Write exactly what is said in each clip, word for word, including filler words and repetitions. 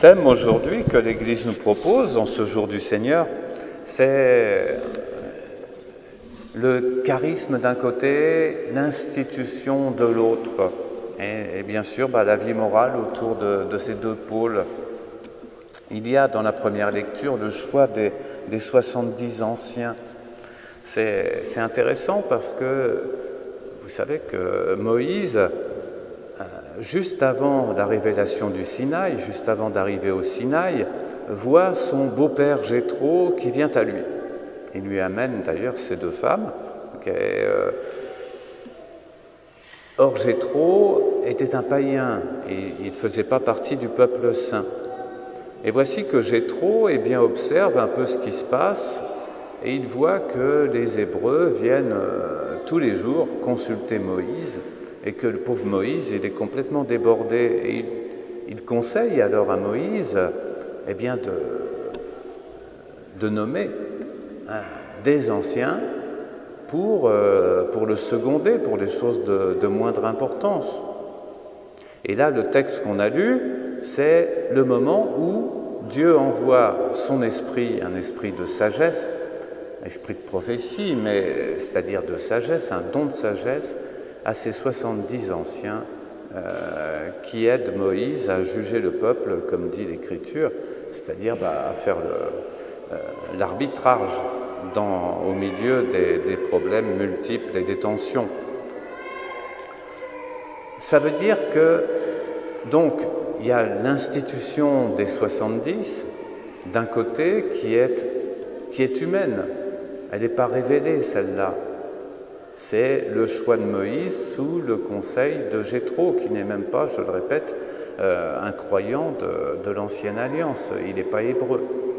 thème aujourd'hui que l'Église nous propose en ce jour du Seigneur, c'est le charisme d'un côté, l'institution de l'autre, et, et bien sûr bah, la vie morale autour de, de ces deux pôles. Il y a dans la première lecture le choix des, des soixante-dix anciens. C'est, c'est intéressant parce que vous savez que Moïse, juste avant la révélation du Sinaï, juste avant d'arriver au Sinaï, voit son beau-père Jéthro qui vient à lui. Il lui amène d'ailleurs ces deux femmes. Okay, euh... Or Jéthro était un païen et il ne faisait pas partie du peuple saint. Et voici que Jéthro eh bien, observe un peu ce qui se passe et il voit que les Hébreux viennent euh, tous les jours consulter Moïse et que le pauvre Moïse, il est complètement débordé. Et il, il conseille alors à Moïse eh bien, de, de nommer hein, des anciens pour, euh, pour le seconder, pour les choses de, de moindre importance. Et là, le texte qu'on a lu, c'est le moment où Dieu envoie son esprit, un esprit de sagesse, un esprit de prophétie, mais c'est-à-dire de sagesse, un don de sagesse, à ces soixante-dix anciens euh, qui aident Moïse à juger le peuple, comme dit l'Écriture, c'est-à-dire bah, à faire le, euh, l'arbitrage dans, au milieu des, des problèmes multiples et des tensions. Ça veut dire que, donc, il y a l'institution des soixante-dix, d'un côté, qui est, qui est humaine. Elle n'est pas révélée, celle-là. C'est le choix de Moïse sous le conseil de Jéthro, qui n'est même pas, je le répète, euh, un croyant de, de l'Ancienne Alliance. Il n'est pas hébreu.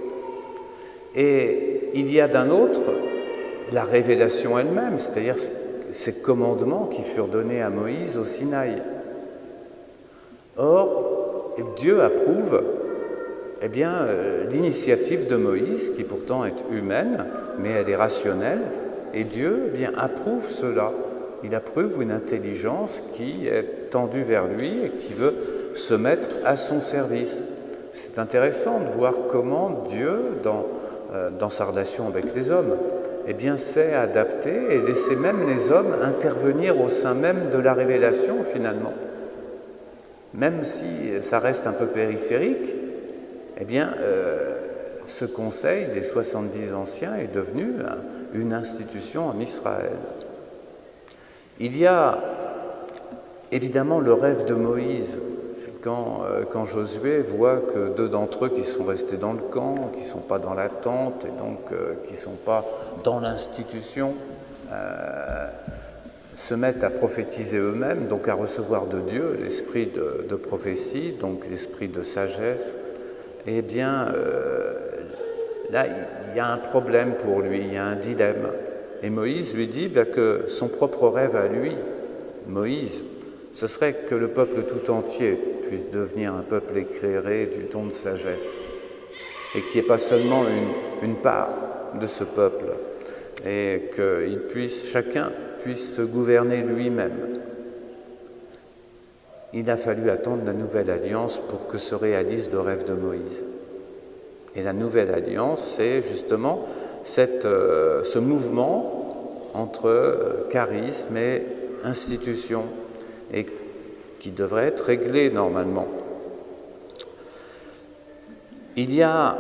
Et il y a d'un autre la révélation elle-même, c'est-à-dire ces commandements qui furent donnés à Moïse au Sinaï. Or, Dieu approuve eh bien, euh, l'initiative de Moïse, qui pourtant est humaine, mais elle est rationnelle, et Dieu eh bien, approuve cela. Il approuve une intelligence qui est tendue vers lui et qui veut se mettre à son service. C'est intéressant de voir comment Dieu, dans, euh, dans sa relation avec les hommes, eh bien, sait adapter et laisser même les hommes intervenir au sein même de la révélation, finalement. Même si ça reste un peu périphérique, eh bien, euh, ce conseil des soixante-dix anciens est devenu hein, une institution en Israël. Il y a évidemment le rêve de Moïse, quand, euh, quand Josué voit que deux d'entre eux qui sont restés dans le camp, qui ne sont pas dans la tente, et donc euh, qui ne sont pas dans l'institution, euh, se mettent à prophétiser eux-mêmes, donc à recevoir de Dieu l'esprit de, de prophétie, donc l'esprit de sagesse. Eh bien, euh, là, il y a un problème pour lui, il y a un dilemme. Et Moïse lui dit ben, que son propre rêve à lui, Moïse, ce serait que le peuple tout entier puisse devenir un peuple éclairé du don de sagesse, et qu'il n'y ait pas seulement une, une part de ce peuple, et qu'il puisse, chacun puisse se gouverner lui-même. Il a fallu attendre la nouvelle alliance pour que se réalise le rêve de Moïse. Et la nouvelle alliance, c'est justement cette, euh, ce mouvement entre euh, charisme et institution, et qui devrait être réglé normalement. Il y a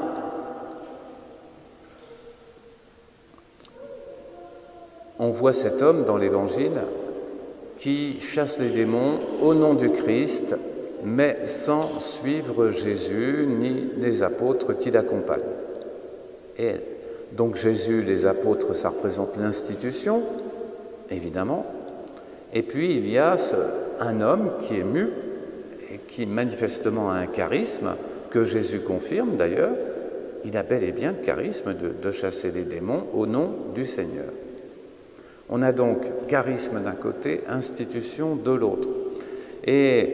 on voit cet homme dans l'Évangile qui chasse les démons au nom du Christ, mais sans suivre Jésus ni les apôtres qui l'accompagnent. Et donc Jésus, les apôtres, ça représente l'institution, évidemment. Et puis il y a ce, un homme qui est mu et qui manifestement a un charisme, que Jésus confirme d'ailleurs. Il a bel et bien le charisme de, de chasser les démons au nom du Seigneur. On a donc charisme d'un côté, institution de l'autre. Et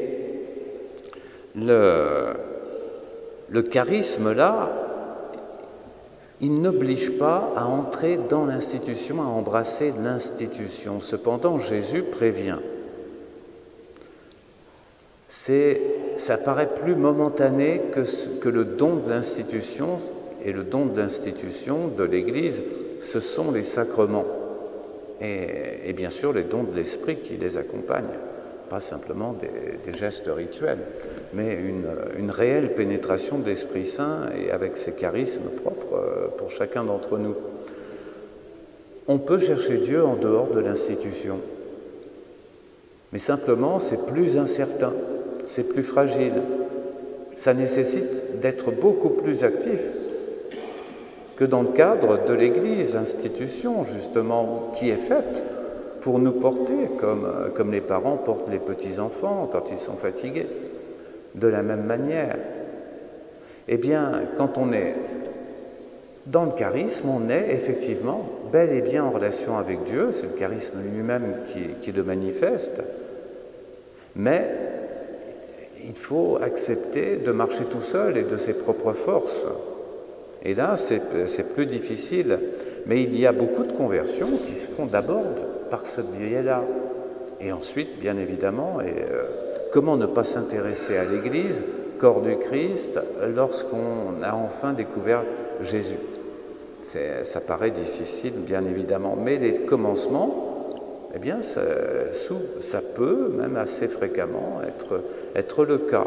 le, le charisme là, il n'oblige pas à entrer dans l'institution, à embrasser l'institution. Cependant, Jésus prévient. C'est, ça paraît plus momentané que, que le don de l'institution, et le don de l'institution de l'Église, ce sont les sacrements, et, et bien sûr les dons de l'Esprit qui les accompagnent, pas simplement des, des gestes rituels, mais une, une réelle pénétration de l'Esprit Saint, et avec ses charismes propres pour chacun d'entre nous. On peut chercher Dieu en dehors de l'institution, mais simplement c'est plus incertain, c'est plus fragile, ça nécessite d'être beaucoup plus actif que dans le cadre de l'Église, institution justement, qui est faite pour nous porter, comme, comme les parents portent les petits-enfants quand ils sont fatigués, de la même manière. Eh bien, quand on est dans le charisme, on est effectivement bel et bien en relation avec Dieu, c'est le charisme lui-même qui, qui le manifeste, mais il faut accepter de marcher tout seul et de ses propres forces. Et là, c'est, c'est plus difficile, mais il y a beaucoup de conversions qui se font d'abord par ce biais-là. Et ensuite, bien évidemment, et, euh, comment ne pas s'intéresser à l'Église, corps du Christ, lorsqu'on a enfin découvert Jésus? C'est, ça paraît difficile, bien évidemment, mais les commencements, eh bien, ça, ça peut, même assez fréquemment, être, être le cas.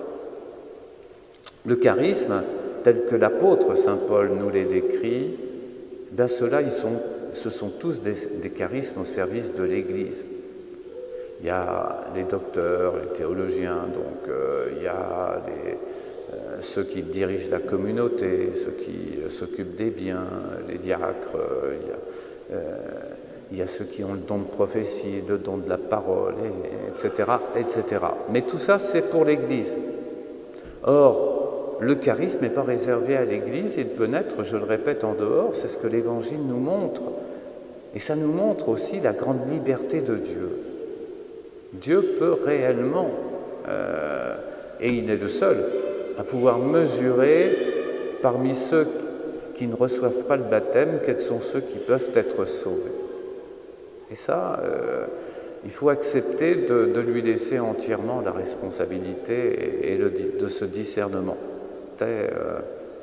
Le charisme, tel que l'apôtre saint Paul nous les décrit, ben ceux-là, ils sont, ce sont tous des, des charismes au service de l'Église. Il y a les docteurs, les théologiens, donc euh, il y a les, euh, ceux qui dirigent la communauté, ceux qui euh, s'occupent des biens, les diacres, euh, il, y a, euh, il y a ceux qui ont le don de prophétie, le don de la parole, et, etc., et cetera. Mais tout ça, c'est pour l'Église. Or, le charisme n'est pas réservé à l'Église, il peut naître, je le répète, en dehors, c'est ce que l'Évangile nous montre. Et ça nous montre aussi la grande liberté de Dieu. Dieu peut réellement, euh, et il est le seul, à pouvoir mesurer parmi ceux qui ne reçoivent pas le baptême, quels sont ceux qui peuvent être sauvés. Et ça, euh, il faut accepter de, de lui laisser entièrement la responsabilité et, et le, de ce discernement. Euh,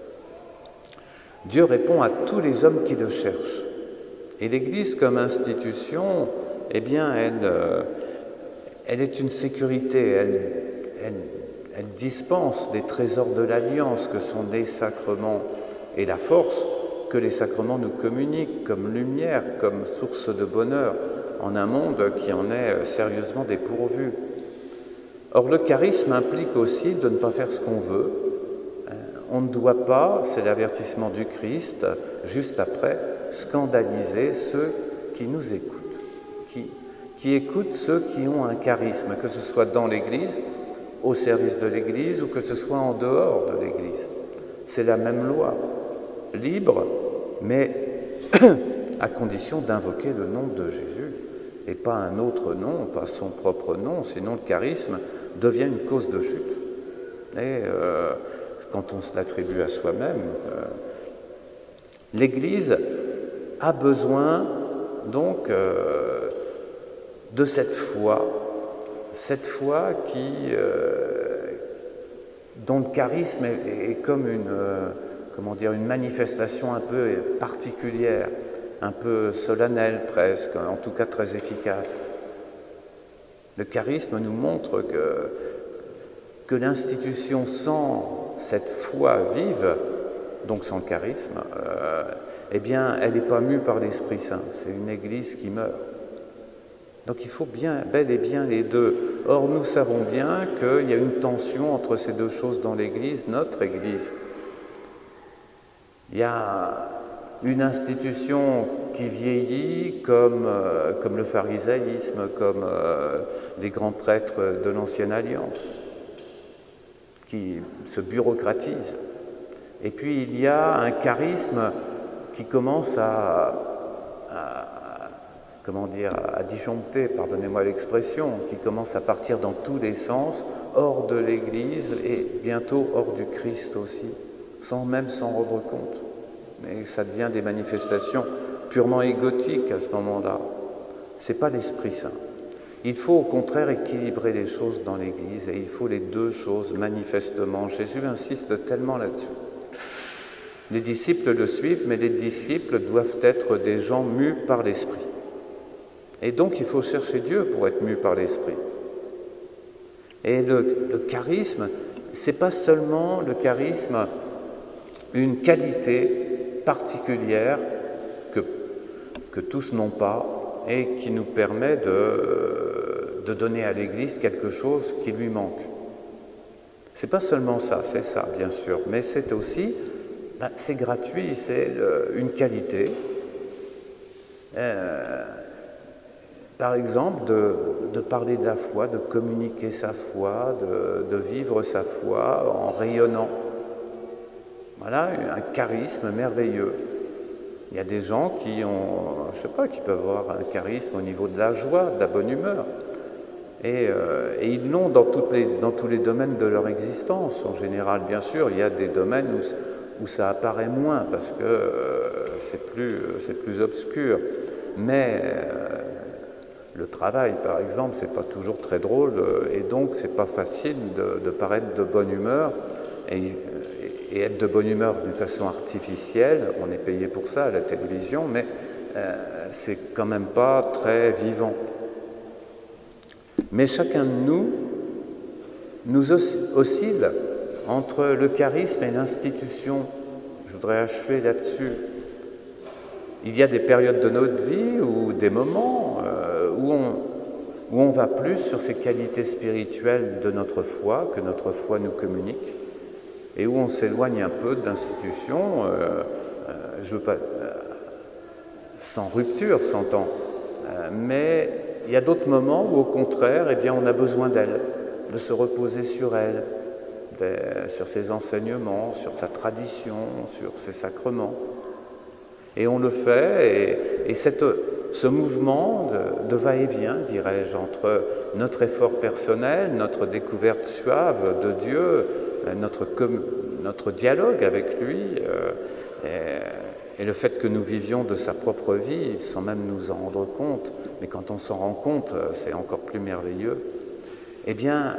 Dieu répond à tous les hommes qui le cherchent. Et l'Église comme institution, eh bien, elle, euh, elle est une sécurité, elle, elle, elle dispense des trésors de l'Alliance que sont les sacrements et la force que les sacrements nous communiquent comme lumière, comme source de bonheur en un monde qui en est sérieusement dépourvu. Or, le charisme implique aussi de ne pas faire ce qu'on veut. On ne doit pas, c'est l'avertissement du Christ, juste après, scandaliser ceux qui nous écoutent, qui, qui écoutent ceux qui ont un charisme, que ce soit dans l'Église, au service de l'Église, ou que ce soit en dehors de l'Église. C'est la même loi, libre, mais à condition d'invoquer le nom de Jésus, et pas un autre nom, pas son propre nom, sinon le charisme devient une cause de chute. Et euh, quand on se l'attribue à soi-même, euh, l'Église a besoin donc euh, de cette foi, cette foi qui, euh, dont le charisme est, est comme une, euh, comment dire, une manifestation un peu particulière, un peu solennelle presque, en tout cas très efficace. Le charisme nous montre que, que l'institution sans cette foi vive, donc sans charisme, euh, eh bien, elle n'est pas mue par l'Esprit Saint. C'est une Église qui meurt. Donc il faut bien, bel et bien les deux. Or, nous savons bien qu'il y a une tension entre ces deux choses dans l'Église, notre Église. Il y a une institution qui vieillit comme, euh, comme le pharisaïsme, comme euh, les grands prêtres de l'Ancienne Alliance, qui se bureaucratise. Et puis il y a un charisme qui commence à, à comment dire, à disjoncter, pardonnez-moi l'expression, qui commence à partir dans tous les sens, hors de l'Église et bientôt hors du Christ aussi, sans même s'en rendre compte. Mais ça devient des manifestations purement égotiques à ce moment-là. C'est pas l'Esprit Saint. Il faut au contraire équilibrer les choses dans l'Église, et il faut les deux choses manifestement. Jésus insiste tellement là-dessus. Les disciples le suivent, mais les disciples doivent être des gens mus par l'Esprit. Et donc il faut chercher Dieu pour être mus par l'Esprit. Et le, le charisme, c'est pas seulement le charisme, une qualité particulière que, que tous n'ont pas et qui nous permet de, de donner à l'Église quelque chose qui lui manque. C'est pas seulement ça, c'est ça bien sûr, mais c'est aussi, ben, c'est gratuit, c'est le, une qualité. Euh, Par exemple, de, de parler de la foi, de communiquer sa foi, de, de vivre sa foi en rayonnant. Voilà, un charisme merveilleux. Il y a des gens qui ont, je sais pas, qui peuvent avoir un charisme au niveau de la joie, de la bonne humeur. Et, euh, et ils l'ont dans, toutes les, dans tous les domaines de leur existence. En général, bien sûr, il y a des domaines où, où ça apparaît moins parce que euh, c'est plus, c'est plus obscur. Mais euh, le travail, par exemple, c'est pas toujours très drôle et donc c'est pas facile de, de paraître de bonne humeur et, et être de bonne humeur d'une façon artificielle. On est payé pour ça à la télévision, mais euh, c'est quand même pas très vivant. Mais chacun de nous nous oscille entre le charisme et l'institution. Je voudrais achever là-dessus. Il y a des périodes de notre vie ou des moments euh, où, on, où on va plus sur ces qualités spirituelles de notre foi, que notre foi nous communique, et où on s'éloigne un peu de l'institution, euh, euh, je veux pas, euh, sans rupture, s'entend, euh, mais il y a d'autres moments où au contraire, eh bien, on a besoin d'elle, de se reposer sur elle, de, sur ses enseignements, sur sa tradition, sur ses sacrements. Et on le fait, et, et cette, ce mouvement de, de va-et-vient, dirais-je, entre notre effort personnel, notre découverte suave de Dieu, notre, notre dialogue avec lui, euh, et, et le fait que nous vivions de sa propre vie, sans même nous en rendre compte, mais quand on s'en rend compte, c'est encore plus merveilleux, eh bien,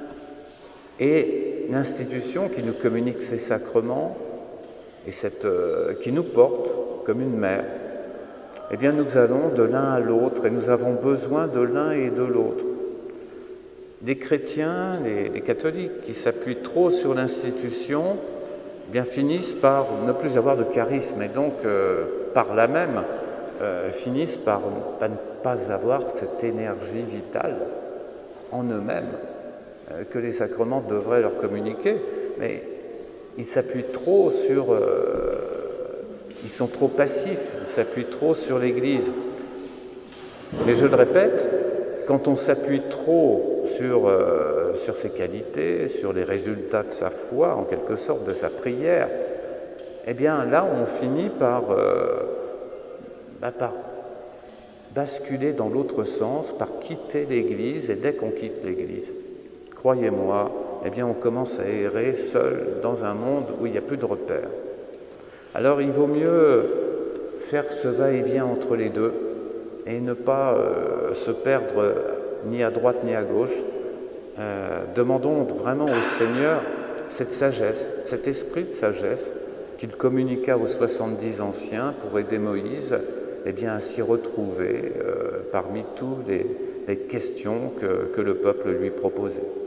et l'institution qui nous communique ces sacrements, et cette, euh, qui nous porte comme une mère, eh bien nous allons de l'un à l'autre et nous avons besoin de l'un et de l'autre. Les chrétiens, les, les catholiques qui s'appuient trop sur l'institution, eh bien finissent par ne plus avoir de charisme et donc euh, par là même euh, finissent par, par ne pas avoir cette énergie vitale en eux-mêmes euh, que les sacrements devraient leur communiquer. Mais ils s'appuient trop sur... Euh, ils sont trop passifs, ils s'appuient trop sur l'Église. Mais je le répète, quand on s'appuie trop sur, euh, sur ses qualités, sur les résultats de sa foi, en quelque sorte, de sa prière, eh bien là, on finit par, euh, bah, par basculer dans l'autre sens, par quitter l'Église, et dès qu'on quitte l'Église, croyez-moi, eh bien on commence à errer seul dans un monde où il n'y a plus de repères. Alors il vaut mieux faire ce va-et-vient entre les deux et ne pas euh, se perdre ni à droite ni à gauche. Euh, demandons vraiment au Seigneur cette sagesse, cet esprit de sagesse qu'il communiqua aux soixante-dix anciens pour aider Moïse eh bien, à s'y retrouver euh, parmi toutes les, les questions que, que le peuple lui proposait.